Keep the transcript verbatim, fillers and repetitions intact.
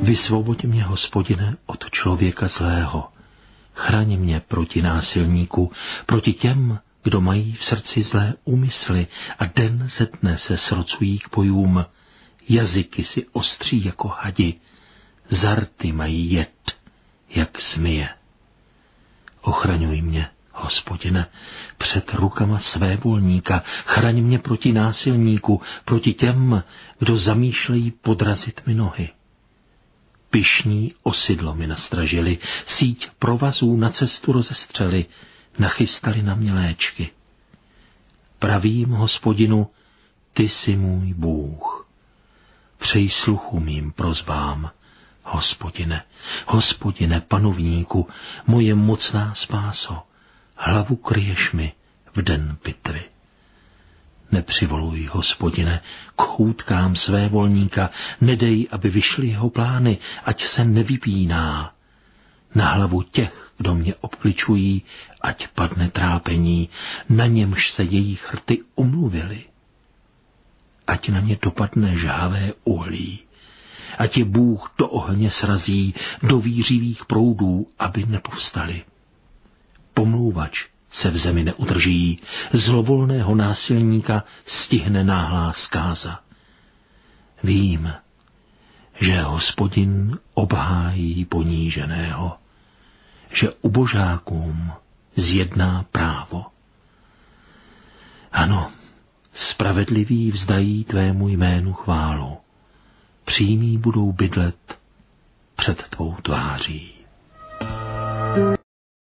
Vysvoboď mě, Hospodine, od člověka zlého. Chraň mě proti násilníku, proti těm, kdo mají v srdci zlé úmysly a den ze dne se srocují k bojům. Jazyky si ostří jako hadi, zarty mají jed, jak zmije. Ochraňuj mě, Hospodine, před rukama svévolníka, chraň mě proti násilníku, proti těm, kdo zamýšlejí podrazit mi nohy. Pyšní osidlo mi nastražili, síť provazů na cestu rozestřeli, nachystali na mě léčky. Pravím, Hospodinu, ty jsi můj Bůh. Přej sluchu mým prosbám, Hospodine, Hospodine, panovníku, moje mocná spáso, hlavu kryješ mi v den bitvy. Nepřivoluj, Hospodine, k chůtkám své volníka, nedej, aby vyšly jeho plány, ať se nevypíná. Na hlavu těch, kdo mě obkličují, ať padne trápení, na němž se jejich rty umluvily. Ať na ně dopadne žhavé uhlí, ať je Bůh do ohně srazí, do vířivých proudů, aby nepovstali. Pomlouvač se v zemi neudrží, zlovolného násilníka stihne náhlá zkáza. Vím, že Hospodin obhájí poníženého, že ubožákům zjedná právo. Ano, spravedliví vzdají tvému jménu chválu, přímí budou bydlet před tvou tváří.